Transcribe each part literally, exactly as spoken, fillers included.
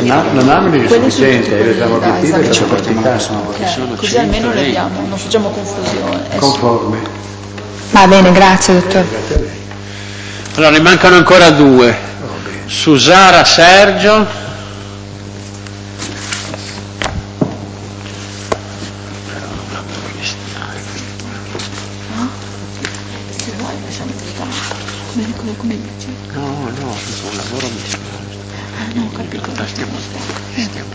No, non hanno di sufficiente, le diciamo obiettive per la partita. Così almeno le abbiamo, non facciamo confusione. Conforme. Va bene, grazie dottore. Allora ne mancano ancora due. Susara Sergio. Come dici? No, no, un lavoro mi sembra. Ah no, capito. Stiamo, stiamo.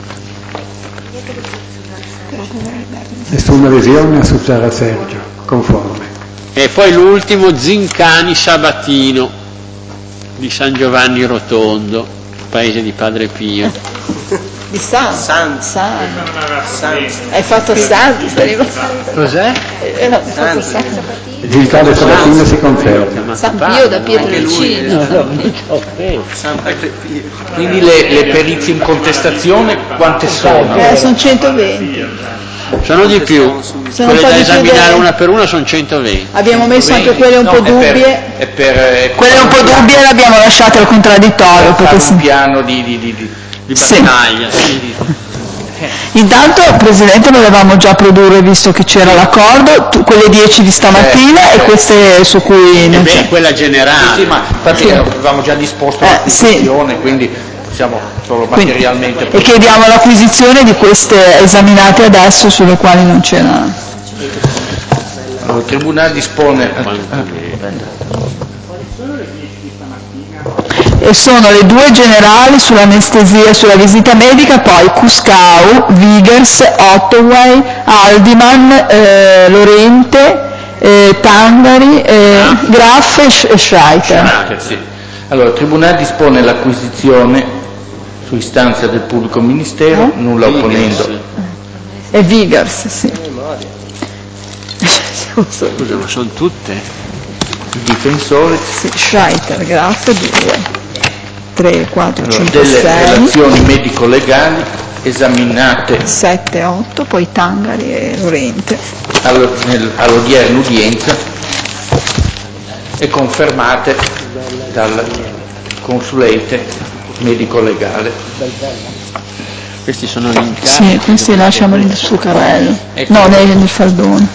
Nessuna lesione a Susara Sergio, conforme. E poi l'ultimo, Zincani Sabatino di San Giovanni Rotondo, paese di Padre Pio. Di San. San. San. San. Hai fatto San? Cos'è? Eh, no, hai fatto San. Il Zincani Sabatino si conferma. San Pio da Pietrelcina. San Pio. Quindi le, le perizie in contestazione quante sono? Eh, sono centoventi. Sono di più. Sono Quelle un po' da di esaminare più de- una per una sono centoventi. Abbiamo messo anche quelle un No, po' è per- dubbie. È per, è Quelle un po' dubbie le abbiamo lasciate al contraddittorio. per fare Perché un sì. piano di, di, di, di, Di Sì. battaglia. Sì. Intanto, Presidente, volevamo già produrre, visto che c'era l'accordo, tu- quelle dieci di stamattina Certo, e queste su cui E non beh, c'è. quella Sì, generale. ma infatti Sì. avevamo già disposto Eh, l'acquisizione, quindi possiamo solo Quindi- materialmente. e chiediamo l'acquisizione di queste esaminate adesso sulle quali non c'era. Il Tribunale dispone. E sono le due generali sull'anestesia, sulla visita medica, poi Cuscau, Vigers, Ottaway, Aldiman, eh, Lorente, eh, Tangari, eh, Graff e Sch- e Schreiter. Sì. Allora, il Tribunale dispone l'acquisizione su istanza del pubblico ministero, Eh? nulla opponendo. E Vigers, sì. Scusa, ma sono tutte? Il difensore Sì, Schreiter, Graff, due, tre, quattro, allora, cinque, delle sei, relazioni medico-legali esaminate sette, otto, poi Tangari e Lorente. allo- nel- all'odierna udienza e confermate dal consulente medico-legale. Questi sono gli incarichi. Sì, questi lasciamoli sul carrello. Ecco. No, nel, nel faldone.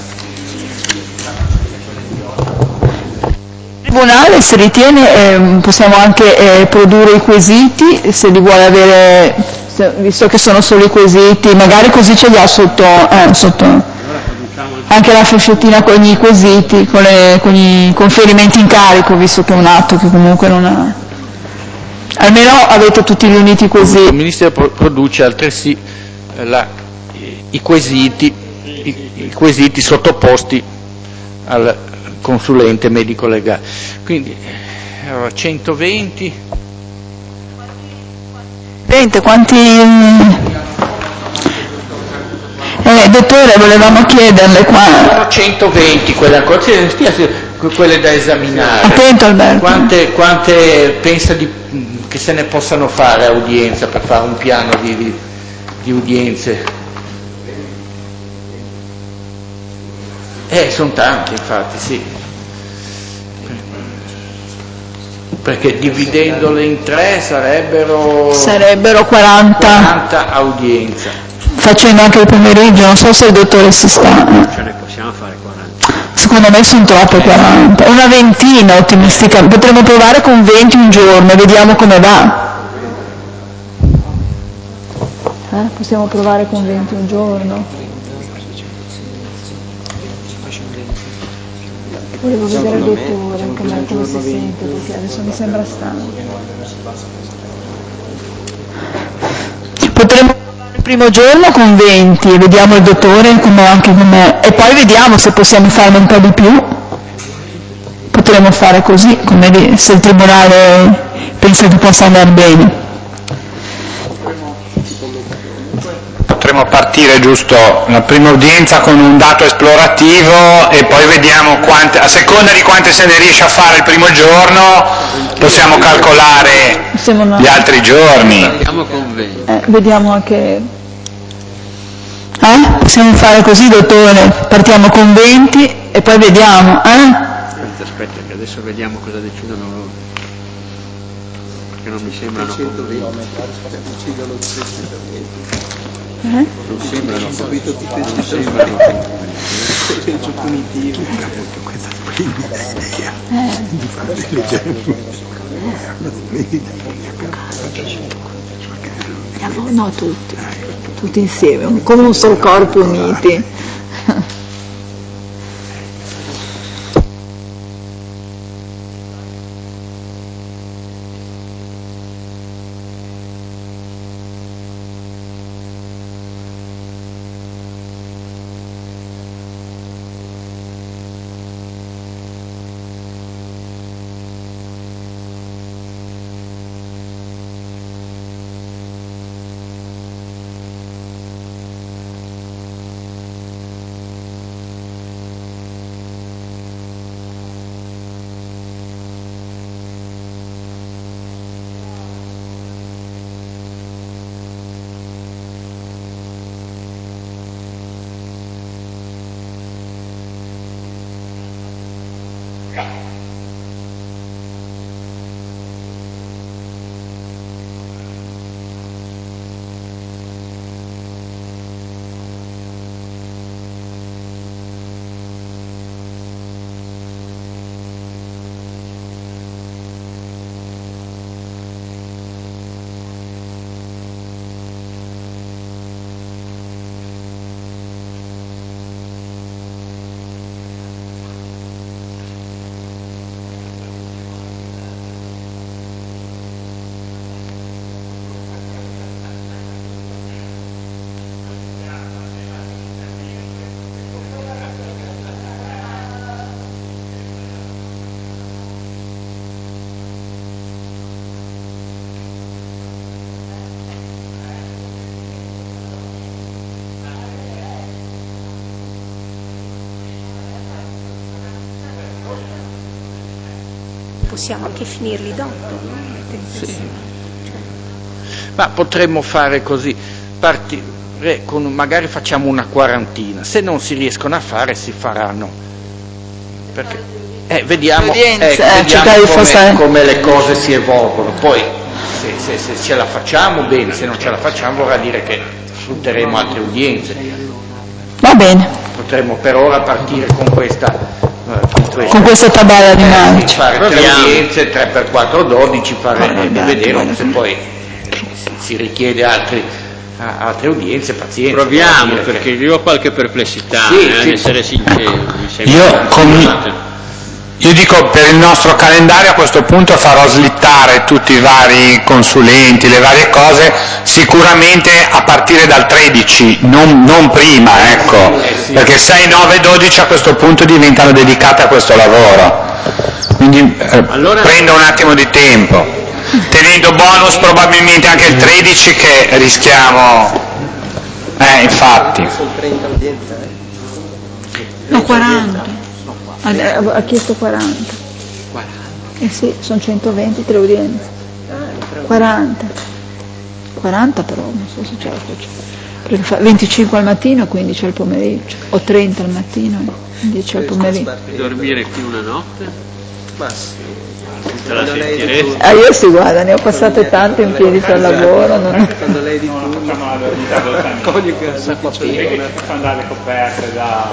Il tribunale, se ritiene, ehm, possiamo anche eh, produrre i quesiti, se li vuole avere, se- visto che sono solo i quesiti, magari così ce li ha sotto, eh, sotto anche la fascettina con i quesiti, con, le, con i conferimenti in carico, visto che è un atto che comunque non ha. Almeno avete tutti riuniti Il così. Ministero pro- produce altresì eh, la- i, i quesiti, i, i quesiti sottoposti al consulente medico-legale. Quindi allora, centoventi. Presidente, quanti... Eh, dottore, volevamo chiederle qua... Sono centoventi quelle ancora, sì, stia- sì, quelle da esaminare. Attento, Alberto. Quante, quante pensa di, che se ne possano fare a udienza per fare un piano di, di, di udienze? Eh, sono tanti infatti, sì. Perché dividendole in tre sarebbero Sarebbero quaranta, quaranta a udienza. facendo anche il pomeriggio, non so se il dottore si sta... Ce ne possiamo fare quaranta. Secondo me sono troppe quaranta, una ventina ottimisticamente, potremmo provare con venti un giorno, vediamo come va. Eh, possiamo provare con venti un giorno? Volevo vedere il dottore, anche me come si sente, perché adesso mi sembra stanco. Potremmo provare il primo giorno con venti e vediamo il dottore come anche come e poi vediamo se possiamo farne un po' di più. Potremmo fare così, come di- se il tribunale pensa che possa andare bene. Potremmo partire giusto la prima udienza con un dato esplorativo e poi vediamo quante, a seconda di quante se ne riesce a fare il primo giorno possiamo calcolare Possiamo no- gli altri giorni. Andiamo con venti. eh, vediamo anche. Eh? Possiamo fare così, dottore? Partiamo con venti e poi vediamo, eh? Aspetta, aspetta, che adesso vediamo cosa decidono loro. che non mi sembrano convinti. Eh? Non sembrano convinti. Non sembrano convinti. punitivo. Questa splendida idea di fare delle gente. Una splendida idea. No, tutti, tutti insieme, come un solo corpo uniti. Possiamo anche finirli dopo, no? Sì. Ma potremmo fare così, partire con, magari facciamo una quarantina, se non si riescono a fare si faranno, perché eh, vediamo, eh, eh, vediamo come, come le cose si evolvono, poi se, se, se ce la facciamo bene, se non ce la facciamo vorrà dire che sfrutteremo altre udienze. Va bene. Potremmo per ora partire con questa Con questa, con questa tabella di marcia, eh, fare tre udienze, tre per quattro, dodici, fare, e vedere se poi si richiede altri, altre udienze, pazienza. Proviamo, perché io ho qualche perplessità, sì, eh, sì. ad essere sincero. Io, com- io dico per il nostro calendario a questo punto farò slittare tutti i vari consulenti, le varie cose, sicuramente a partire dal tredici, non, non prima, ecco, perché sei, nove, dodici a questo punto diventano dedicate a questo lavoro, quindi eh, allora... prendo un attimo di tempo, tenendo bonus probabilmente anche il tredici che rischiamo, eh infatti. No, quaranta. Ha chiesto quaranta. Eh sì, sono centoventi tre udienze. quaranta. quaranta però, non so se ce la faccio. Perché fa venticinque al mattino e quindici al pomeriggio. O trenta al mattino e dieci al pomeriggio. Dormire più una notte? Ma sì. Te la sentiresti? Ah, io sì, guarda, ne ho passate tante in piedi per lavoro. Non... Quando lei di turno facciamo la dormita coniuga fa andare le coperte da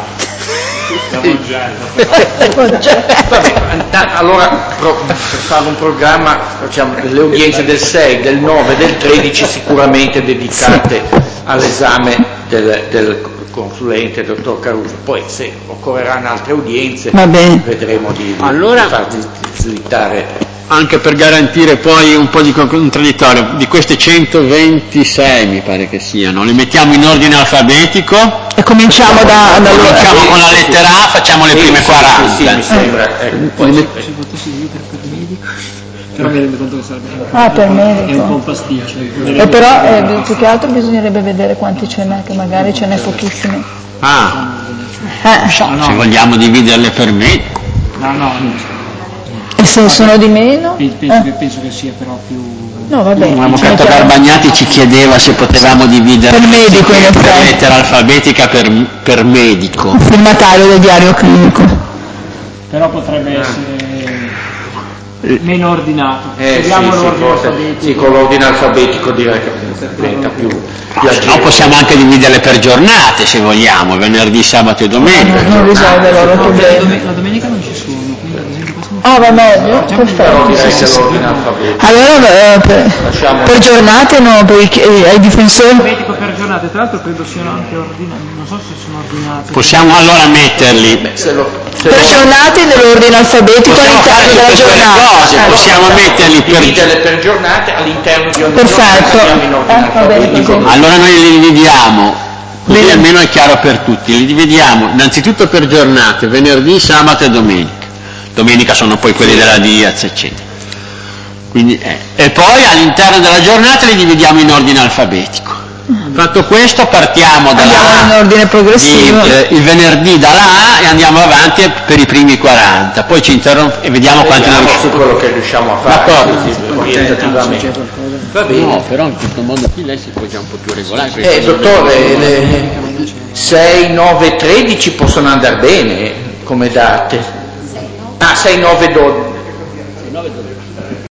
da Mongello. Allora pro, per fare un programma facciamo le udienze del sei, del nove, del tredici sicuramente dedicate all'esame del, del consulente dottor Caruso, poi se occorreranno altre udienze vedremo di, di, allora, di farti slittare. Anche per garantire poi un po' di contraddittorio, di queste centoventisei mi pare che siano, le mettiamo in ordine alfabetico e cominciamo da, da cominciamo con la lettera A, facciamo le prime quaranta. Sì, sì, mi sembra. Eh. Eh, poi se potessi dire per medico, però mi rendo conto che sarebbe ah, per medico. È un po' un pasticcio. E però eh, più che altro bisognerebbe vedere quanti ce n'è, che magari ce n'è pochissimi. Ah, eh. so, no, no. Se vogliamo dividerle per medico. No, no, no. E se sono di meno? Penso, eh. che, penso che sia però più... No, va bene. L'avvocato Garbagnati ci chiedeva se potevamo dividere per medico, in per lettera alfabetica per, per medico. Firmatario del diario clinico. Però potrebbe essere... meno ordinato. Eh, Vediamo sì, sì, l'ordine forse- alfabetico. sì, con l'ordine alfabetico direi che diventa più, più No, agevole. possiamo anche dividerle per giornate se vogliamo, venerdì, sabato e domenica. Non risolve il loro No, la, problema. dome- la domenica non ci sono, quindi ad esempio questo non Ah, va meglio? Però Perfetto. direi che l'ordine alfabetico. Allora, eh, per, Lasciamo- per giornate no, per i, eh, ai difensori. alfabetico per giornate, tra l'altro credo siano anche ordinati, non so se sono ordinati. Possiamo allora metterli. Se lo, se Per lo- giornate nell'ordine alfabetico Possiamo fare all'interno della tutte quelle giornata. cose, Eh, possiamo metterli per. dividerle per giornate all'interno di ogni Perfetto. giornata in ordine Eh, va bene alfabetico. così. Allora noi li dividiamo, così Bene. almeno è chiaro per tutti, li dividiamo innanzitutto per giornate, venerdì, sabato e domenica. Domenica sono poi quelli della Diaz, eccetera. Quindi, eh. E poi all'interno della giornata li dividiamo in ordine alfabetico. Fatto questo partiamo dalla Andiamo in A, ordine progressivo. di, eh, il venerdì dalla A e andiamo avanti per i primi quaranta, poi ci interrompiamo e vediamo quanti ne Vediamo su riusciamo. quello che riusciamo a fare, D'accordo. così, orientativamente. Va bene. No, però in questo modo qui lei si può già un po' più regolare. Eh, dottore, le sei, nove, tredici possono andare bene come date. Ah, sei, nove, dodici.